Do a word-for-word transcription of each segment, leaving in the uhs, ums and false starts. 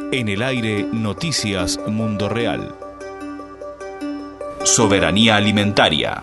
En el aire, Noticias Mundo Real. Soberanía alimentaria.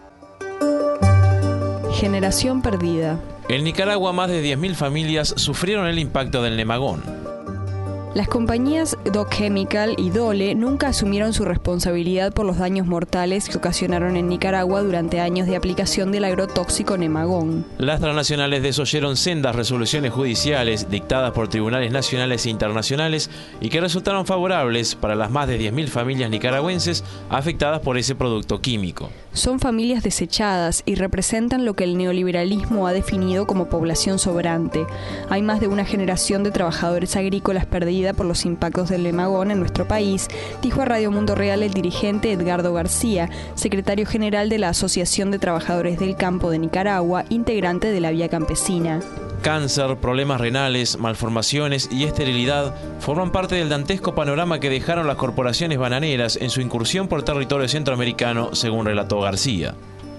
Generación perdida. En Nicaragua, más de diez mil familias sufrieron el impacto del nemagón. Las compañías Dow Chemical y Dole nunca asumieron su responsabilidad por los daños mortales que ocasionaron en Nicaragua durante años de aplicación del agrotóxico nemagón. Las transnacionales desoyeron sendas resoluciones judiciales dictadas por tribunales nacionales e internacionales y que resultaron favorables para las más de diez mil familias nicaragüenses afectadas por ese producto químico. Son familias desechadas y representan lo que el neoliberalismo ha definido como población sobrante. Hay más de una generación de trabajadores agrícolas perdida por los impactos del nemagón en nuestro país, dijo a Radio Mundo Real el dirigente Edgardo García, secretario general de la Asociación de Trabajadores del Campo de Nicaragua, integrante de la Vía Campesina. Cáncer, problemas renales, malformaciones y esterilidad forman parte del dantesco panorama que dejaron las corporaciones bananeras en su incursión por territorio centroamericano, según relató García.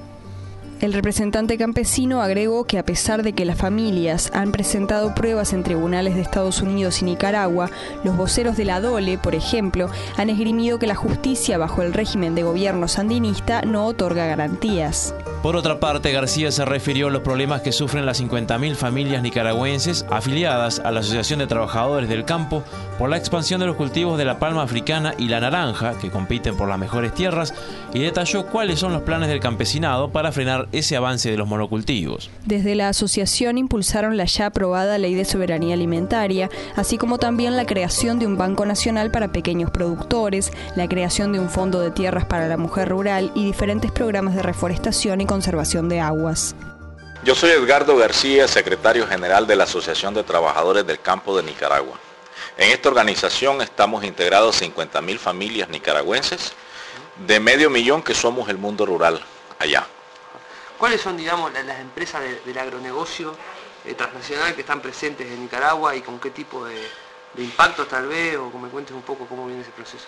El representante campesino agregó que a pesar de que las familias han presentado pruebas en tribunales de Estados Unidos y Nicaragua, los voceros de la Dole, por ejemplo, han esgrimido que la justicia bajo el régimen de gobierno sandinista no otorga garantías. Por otra parte, García se refirió a los problemas que sufren las cincuenta mil familias nicaragüenses afiliadas a la Asociación de Trabajadores del Campo por la expansión de los cultivos de la palma africana y la naranja, que compiten por las mejores tierras, y detalló cuáles son los planes del campesinado para frenar ese avance de los monocultivos. Desde la asociación impulsaron la ya aprobada Ley de Soberanía Alimentaria, así como también la creación de un Banco Nacional para pequeños productores, la creación de un Fondo de Tierras para la Mujer Rural y diferentes programas de reforestación y conservación de aguas. Yo soy Edgardo García, secretario general de la Asociación de Trabajadores del Campo de Nicaragua. En esta organización estamos integrados cincuenta mil familias nicaragüenses, de medio millón que somos el mundo rural allá. ¿Cuáles son, digamos, las empresas de, del agronegocio eh, transnacional que están presentes en Nicaragua y con qué tipo de, de impactos tal vez, o que me cuentes un poco cómo viene ese proceso?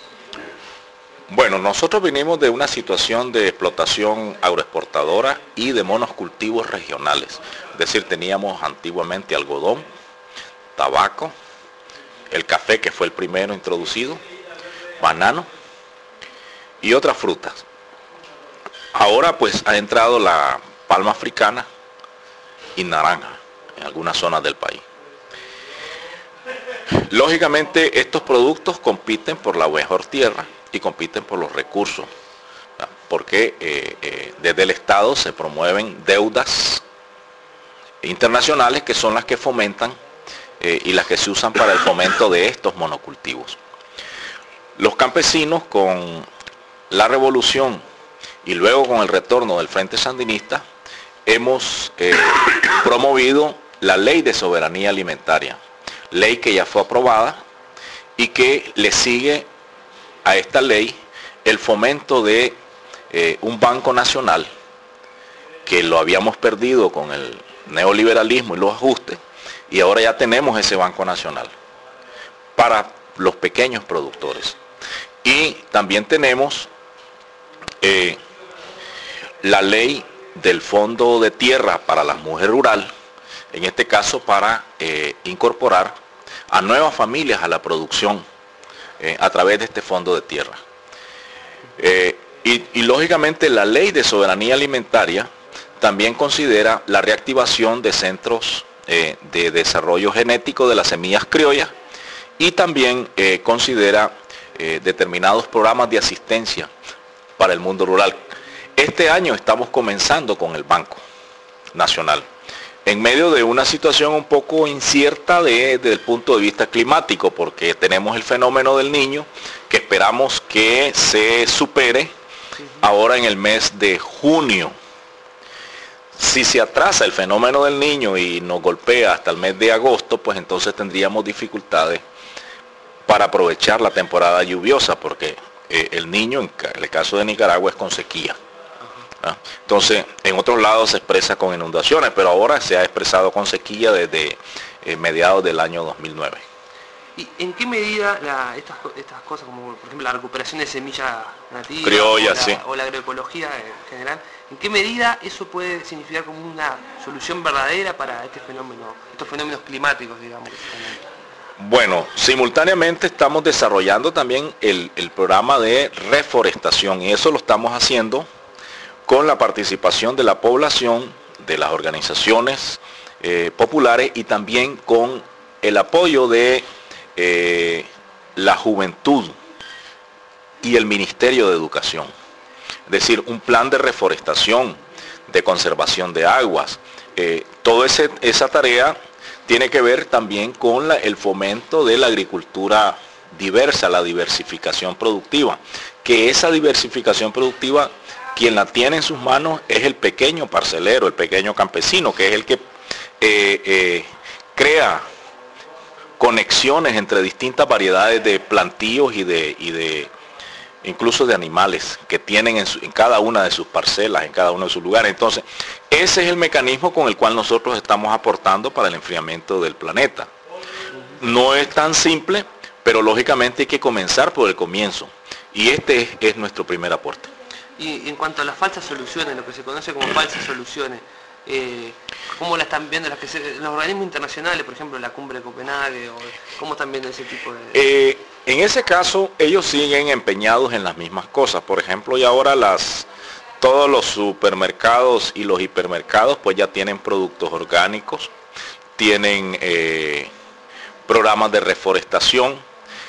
Bueno, nosotros vinimos de una situación de explotación agroexportadora y de monocultivos regionales. Es decir, teníamos antiguamente algodón, tabaco, el café, que fue el primero introducido, banano y otras frutas. Ahora pues ha entrado la palma africana y naranja en algunas zonas del país. Lógicamente estos productos compiten por la mejor tierra y compiten por los recursos, ¿verdad? Porque eh, eh, desde el Estado se promueven deudas internacionales que son las que fomentan eh, y las que se usan para el fomento de estos monocultivos. Los campesinos, con la revolución y luego con el retorno del Frente Sandinista, hemos eh, promovido la Ley de Soberanía Alimentaria, ley que ya fue aprobada y que le sigue a esta ley el fomento de eh, un Banco Nacional, que lo habíamos perdido con el neoliberalismo y los ajustes, y ahora ya tenemos ese Banco Nacional para los pequeños productores. Y también tenemos eh, la ley del Fondo de Tierra para la Mujer Rural, en este caso para eh, incorporar a nuevas familias a la producción eh, a través de este Fondo de Tierra. Eh, y, y lógicamente la Ley de Soberanía Alimentaria también considera la reactivación de centros eh, de desarrollo genético de las semillas criollas y también eh, considera eh, determinados programas de asistencia para el mundo rural. Este año estamos comenzando con el Banco Nacional, en medio de una situación un poco incierta de, desde el punto de vista climático, porque tenemos el fenómeno del Niño, que esperamos que se supere ahora en el mes de junio. Si se atrasa el fenómeno del Niño y nos golpea hasta el mes de agosto, pues entonces tendríamos dificultades para aprovechar la temporada lluviosa, porque eh, el Niño, en el caso de Nicaragua, es con sequía. Entonces, en otros lados se expresa con inundaciones, pero ahora se ha expresado con sequía desde eh, mediados del año dos mil nueve. ¿Y en qué medida la, estas, estas cosas, como por ejemplo la recuperación de semillas nativas criolla, o, la, sí. o la agroecología en general, en qué medida eso puede significar como una solución verdadera para este fenómeno, estos fenómenos climáticos, digamos? Bueno, simultáneamente estamos desarrollando también el, el programa de reforestación y eso lo estamos haciendo con la participación de la población, de las organizaciones eh, populares y también con el apoyo de eh, la juventud y el Ministerio de Educación. Es decir, un plan de reforestación, de conservación de aguas. Eh, toda esa tarea tiene que ver también con la, el fomento de la agricultura diversa, la diversificación productiva, que esa diversificación productiva, quien la tiene en sus manos es el pequeño parcelero, el pequeño campesino, que es el que eh, eh, crea conexiones entre distintas variedades de plantíos y de, y de incluso de animales que tienen en, su, en cada una de sus parcelas, en cada uno de sus lugares. Entonces, ese es el mecanismo con el cual nosotros estamos aportando para el enfriamiento del planeta. No es tan simple, pero lógicamente hay que comenzar por el comienzo. Y este es, es nuestro primer aporte. Y en cuanto a las falsas soluciones, lo que se conoce como falsas soluciones, eh, ¿cómo las están viendo las que se, los organismos internacionales, por ejemplo la cumbre de Copenhague, o cómo están viendo ese tipo de...? Eh, en ese caso, ellos siguen empeñados en las mismas cosas. Por ejemplo, y ahora las, todos los supermercados y los hipermercados pues ya tienen productos orgánicos, tienen eh, programas de reforestación,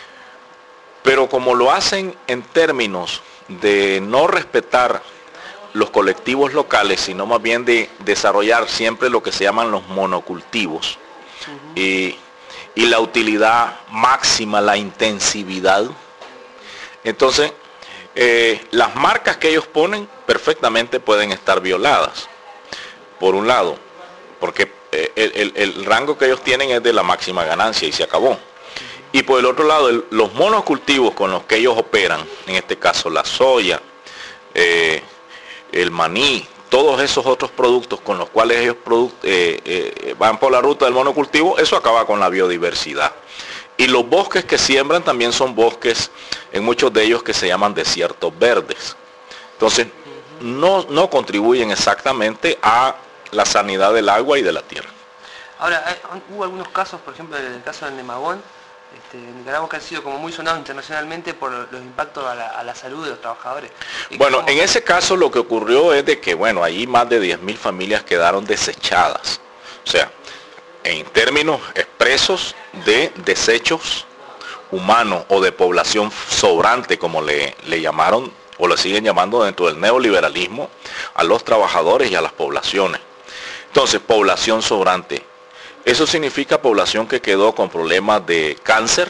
pero como lo hacen en términos de no respetar los colectivos locales, sino más bien de desarrollar siempre lo que se llaman los monocultivos, uh-huh. y, y la utilidad máxima, la intensividad. Entonces, eh, las marcas que ellos ponen perfectamente pueden estar violadas, por un lado, porque eh, el, el, el rango que ellos tienen es de la máxima ganancia y se acabó. Y por el otro lado, el, los monocultivos con los que ellos operan, en este caso la soya, eh, el maní, todos esos otros productos con los cuales ellos eh, eh, van por la ruta del monocultivo, eso acaba con la biodiversidad. Y los bosques que siembran también son bosques, en muchos de ellos que se llaman desiertos verdes. Entonces, no, no contribuyen exactamente a la sanidad del agua y de la tierra. Ahora, hubo algunos casos, por ejemplo, en el caso del Nemagón, Este, en Nicaragua, que han sido como muy sonados internacionalmente por los impactos a la, a la salud de los trabajadores. Bueno, en ese caso lo que ocurrió es de que, bueno, ahí más de diez mil familias quedaron desechadas. O sea, en términos expresos de desechos humanos o de población sobrante, como le, le llamaron o le siguen llamando dentro del neoliberalismo, a los trabajadores y a las poblaciones. Entonces, población sobrante. Eso significa población que quedó con problemas de cáncer,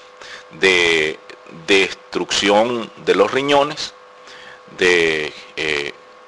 de destrucción de los riñones, de eh,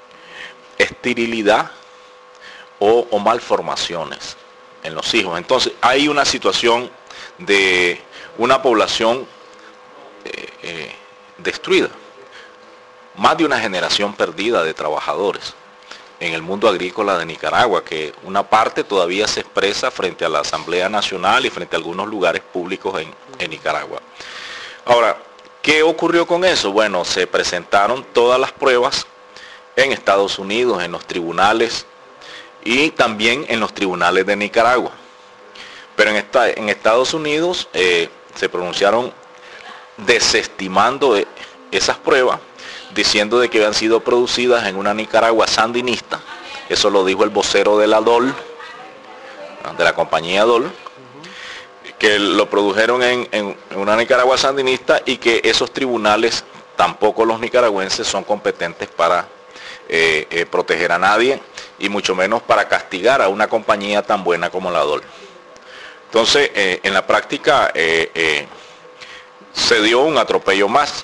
esterilidad o, o malformaciones en los hijos. Entonces hay una situación de una población eh, eh, destruida, más de una generación perdida de trabajadores en el mundo agrícola de Nicaragua, que una parte todavía se expresa frente a la Asamblea Nacional y frente a algunos lugares públicos en, en Nicaragua. Ahora, ¿qué ocurrió con eso? Bueno, se presentaron todas las pruebas en Estados Unidos, en los tribunales y también en los tribunales de Nicaragua. Pero en, esta, en Estados Unidos eh, se pronunciaron desestimando esas pruebas, diciendo de que habían sido producidas en una Nicaragua sandinista. Eso lo dijo el vocero de la D O L, de la compañía D O L, que lo produjeron en, en una Nicaragua sandinista y que esos tribunales, tampoco los nicaragüenses, son competentes para eh, eh, proteger a nadie y mucho menos para castigar a una compañía tan buena como la D O L. Entonces, eh, en la práctica eh, eh, se dio un atropello más.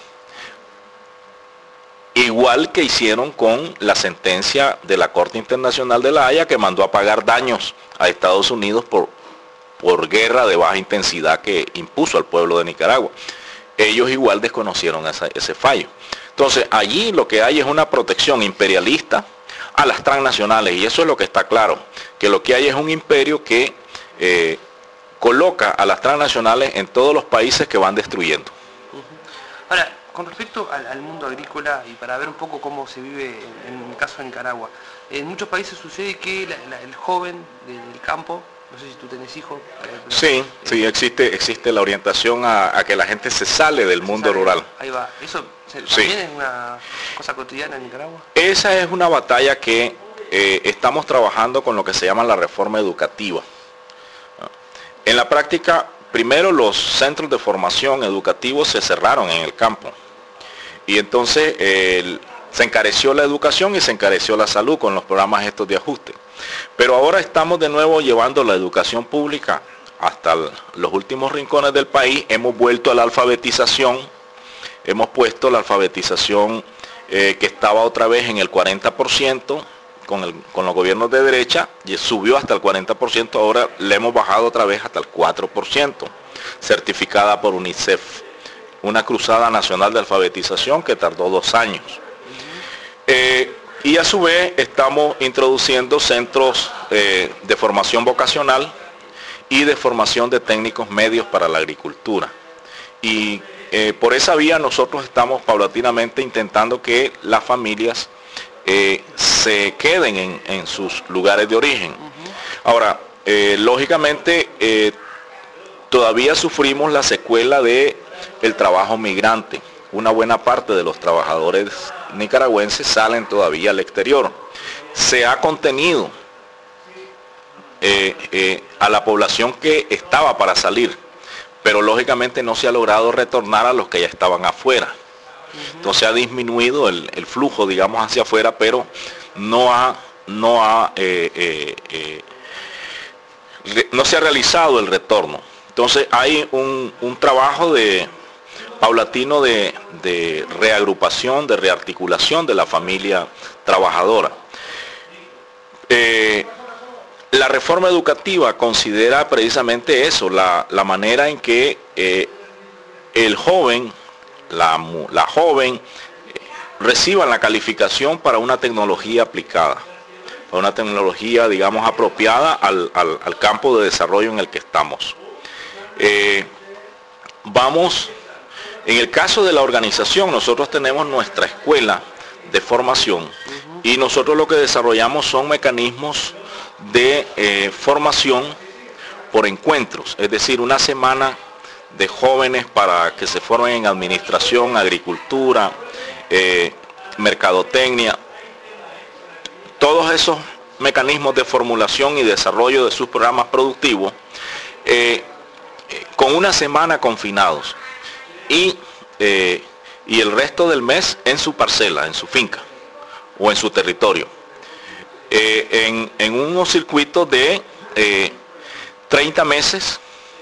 Igual que hicieron con la sentencia de la Corte Internacional de la Haya, que mandó a pagar daños a Estados Unidos por, por guerra de baja intensidad que impuso al pueblo de Nicaragua. Ellos igual desconocieron esa, ese fallo. Entonces allí lo que hay es una protección imperialista a las transnacionales, y eso es lo que está claro, que lo que hay es un imperio que eh, coloca a las transnacionales en todos los países que van destruyendo. Ahora, con respecto al, al mundo agrícola y para ver un poco cómo se vive en, en el caso de Nicaragua, en muchos países sucede que la, la, el joven del campo No sé si tú tenés hijos. Eh, pero, Sí, eh, sí, existe, existe la orientación a, a que la gente se sale del mundo ¿sabe? rural. Ahí va. ¿Eso se- Sí. también es una cosa cotidiana en Nicaragua? Esa es una batalla que eh, estamos trabajando con lo que se llama la reforma educativa. En la práctica, primero los centros de formación educativos se cerraron en el campo y entonces eh, el- se encareció la educación y se encareció la salud con los programas estos de ajuste. Pero ahora estamos de nuevo llevando la educación pública hasta el- los últimos rincones del país. Hemos vuelto a la alfabetización, hemos puesto la alfabetización eh, que estaba otra vez en el cuarenta por ciento con, el- con los gobiernos de derecha y subió hasta el cuarenta por ciento, ahora le hemos bajado otra vez hasta el cuatro por ciento, certificada por UNICEF, una cruzada nacional de alfabetización que tardó dos años. Eh, y a su vez estamos introduciendo centros eh, de formación vocacional y de formación de técnicos medios para la agricultura. Y eh, por esa vía nosotros estamos paulatinamente intentando que las familias eh, se queden en, en sus lugares de origen. Ahora, eh, lógicamente, eh, todavía sufrimos la secuela de el trabajo migrante. Una buena parte de los trabajadores nicaragüenses salen todavía al exterior. Se ha contenido eh, eh, a la población que estaba para salir, pero lógicamente no se ha logrado retornar a los que ya estaban afuera. Entonces ha disminuido el, el flujo, digamos, hacia afuera, pero no ha, no ha, eh, eh, eh, re- no se ha realizado el retorno. Entonces hay un, un trabajo de paulatino de, de reagrupación, de rearticulación de la familia trabajadora. Eh, la reforma educativa considera precisamente eso, la, la manera en que eh, el joven, la, mu- la joven, eh, reciban la calificación para una tecnología aplicada, para una tecnología, digamos, apropiada al, al- al campo de desarrollo en el que estamos. Eh, vamos, en el caso de la organización, nosotros tenemos nuestra escuela de formación y nosotros lo que desarrollamos son mecanismos de eh, formación por encuentros, es decir, una semana de jóvenes para que se formen en administración, agricultura, eh, mercadotecnia, todos esos mecanismos de formulación y desarrollo de sus programas productivos, eh, eh, con una semana confinados y, eh, y el resto del mes en su parcela, en su finca o en su territorio, eh, en, en unos circuitos de eh, treinta meses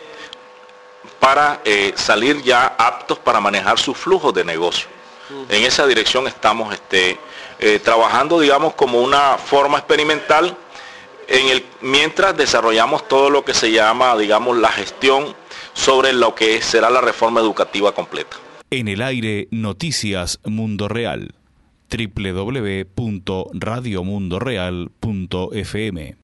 para eh, salir ya aptos para manejar sus flujos de negocio. En esa dirección estamos este, eh, trabajando, digamos, como una forma experimental, en el, mientras desarrollamos todo lo que se llama, digamos, la gestión sobre lo que será la reforma educativa completa. En el aire, Noticias Mundo Real. doble u doble u doble u punto radio mundo real punto f m